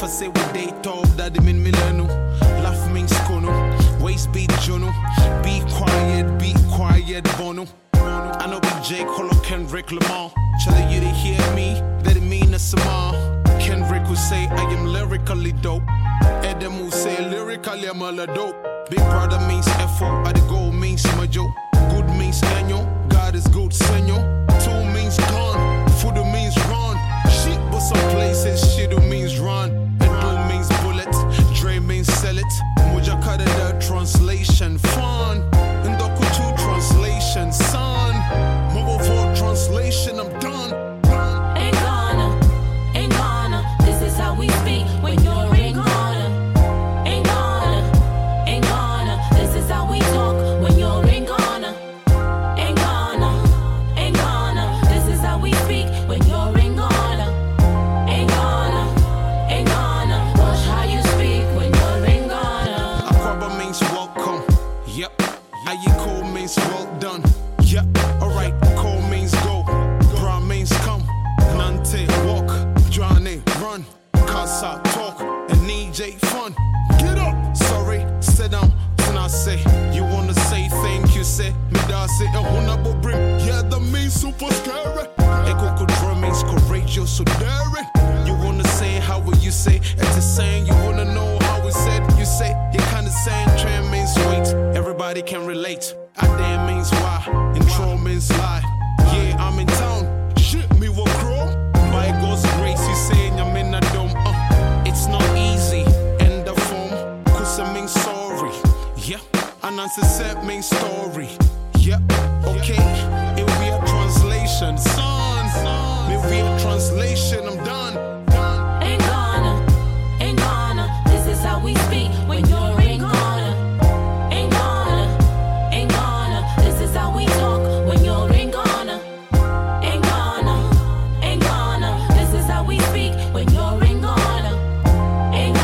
I say what they talk, that they mean milano. Laugh means kono, waist beat jono. Be quiet, bono. I know BJ, Colo, Kendrick Lamar. Tell you to hear me, that it mean a sama. Kendrick will say I am lyrically dope. Adam will say lyrically I'm a dope. Big brother means FO, at the goal means majo. Good means annual, God is good, senor. Two means gone, food means run. Shit, but some places shit means run. And means bullet, Dre means sell it. Mujakada the translation, fun. And Doku 2 translation, son. Mobile 4 translation, I'm done. Ain't gonna, this is how we speak when you're ain't gonna. Ain't gonna, this is how we talk when you're ain't gonna. Ain't gonna, this is how we speak when you're ain't gonna. Ain't gonna, watch how you speak when you're ain't gonna. Aquaba means welcome, yep. Ayiko means well done, yep. Alright, call means go, bra means come. Nante walk, Johnny run, Casa talk, and DJ fun. Get up, sorry, sit down. Then I say, you wanna say thank you, say me da say a honorable brim. Yeah, that means super scary. Eko drum means courageous, so daring. You wanna say how will you say? It's the saying you wanna know how it said. You say you kinda saying trend means sweet. Everybody can relate. Adem means why, intro means lie. Yeah, I'm in town. Shit, me will grow. By God's grace, you saying I'm in a dome. It's not easy. End the form. Cause I mean sorry. Yeah, and answer set means story. Yeah, okay. It will be a translation, son. It will be a translation. I'm done. Ain't gonna, this is how we speak when you're ain't gonna. Ain't gonna, this is how we talk when you're ain't gonna. Ain't gonna, this is how we speak when you're ain't gonna. Ain't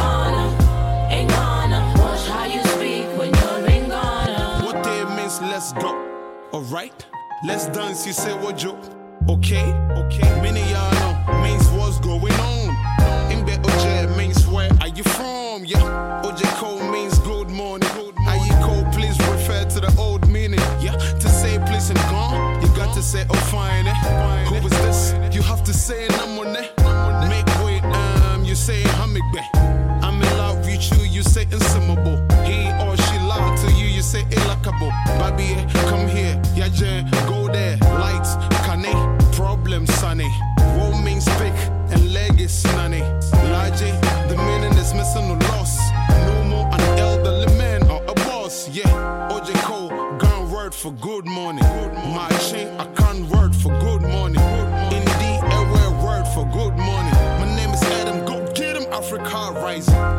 gonna, watch how you speak when you're ain't gonna. What day means let's go. Alright, let's dance. You say what joke? Okay. Many y'all know means what's going on. Imbe OJ means where are you from? Yeah. OJ Cole means good morning. Ayiko, please refer to the old meaning. Yeah. To say please and gone, you got to say oh fine. Who is this? You have to say namone. Make way, you say hamigbe. I'm in love with you, you say insimable. He or she lie to you, you say ilakable. Baby, come here, yeah, go there. Lights, kane, problem, sunny. Woe means pick, and leg is nanny. Laje, the meaning is missing or loss. No more an elderly man or a boss, yeah. OJ Cole, gun word for good morning. My chain, I can't word for good morning. Indeed, a word for good morning. My name is Adam, go get him, Africa rising.